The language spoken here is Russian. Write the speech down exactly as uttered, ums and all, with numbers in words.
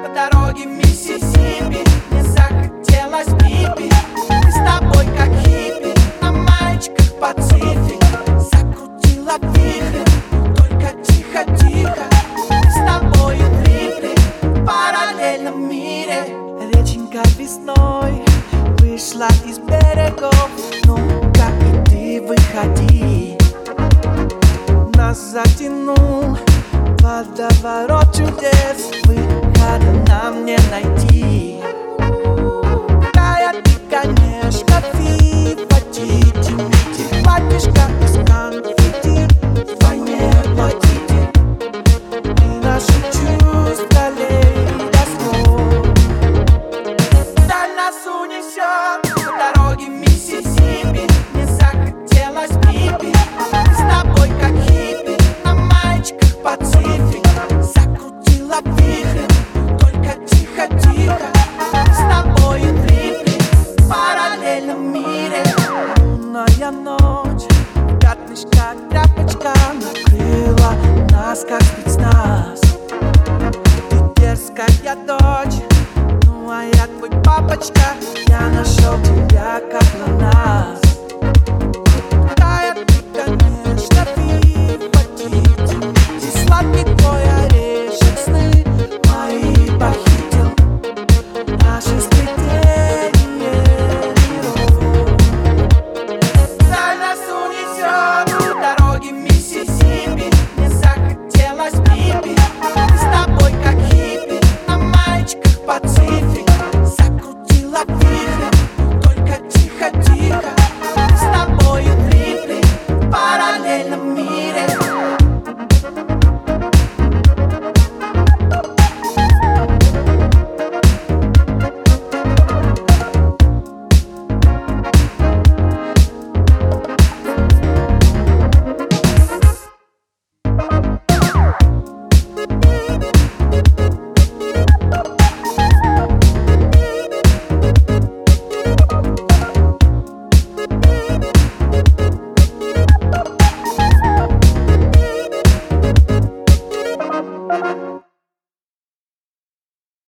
дороге Миссисипи мне захотелось пипи. Мы с тобой как хиппи на маечках Пацифик. Закрутила вихрь, только тихо-тихо. Мы с тобой влипли в параллельном мире. Реченька весной вышла из берегов. Ну-ка и ты выходи. Нас затянул водоворот.